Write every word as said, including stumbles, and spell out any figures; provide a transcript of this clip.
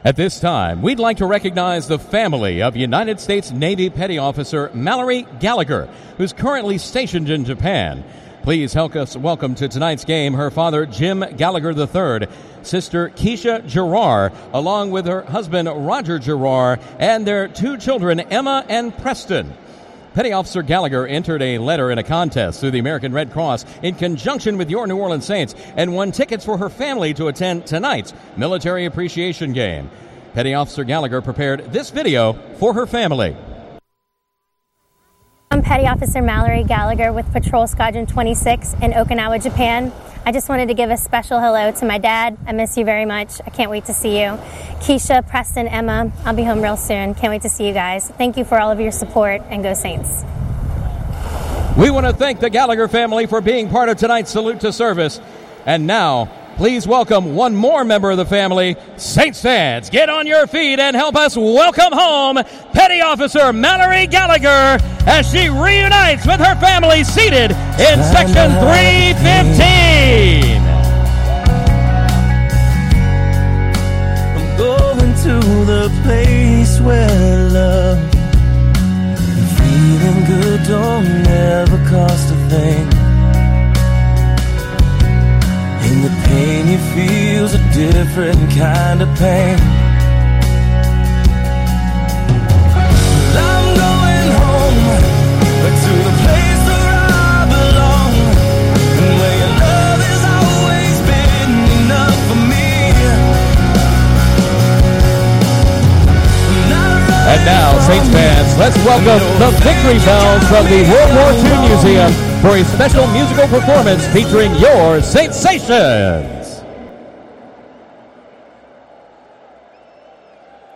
At this time, we'd like to recognize the family of United States Navy Petty Officer Mallory Gallagher, who's currently stationed in Japan. Please help us welcome to tonight's game her father, Jim Gallagher the third, sister Keisha Gerard, along with her husband, Roger Gerard, and their two children, Emma and Preston. Petty Officer Gallagher entered a letter in a contest through the American Red Cross in conjunction with your New Orleans Saints and won tickets for her family to attend tonight's Military Appreciation Game. Petty Officer Gallagher prepared this video for her family. I'm Petty Officer Mallory Gallagher with Patrol Squadron twenty-six in Okinawa, Japan. I just wanted to give a special hello to my dad. I miss you very much. I can't wait to see you. Keisha, Preston, Emma, I'll be home real soon. Can't wait to see you guys. Thank you for all of your support, and go Saints. We want to thank the Gallagher family for being part of tonight's Salute to Service. And now, please welcome one more member of the family. Saints fans, get on your feet and help us welcome home Petty Officer Mallory Gallagher as she reunites with her family seated in Section three fifteen. I'm going to the place where love and feeling good don't never cost a thing. And the pain you feel's a different kind of pain. Well, I'm going home, but to the place where I belong, and where your love has always been enough for me. And now, Saints fans, let's welcome the Victory Bells from the World War Two Museum for a special musical performance featuring your Saintsation.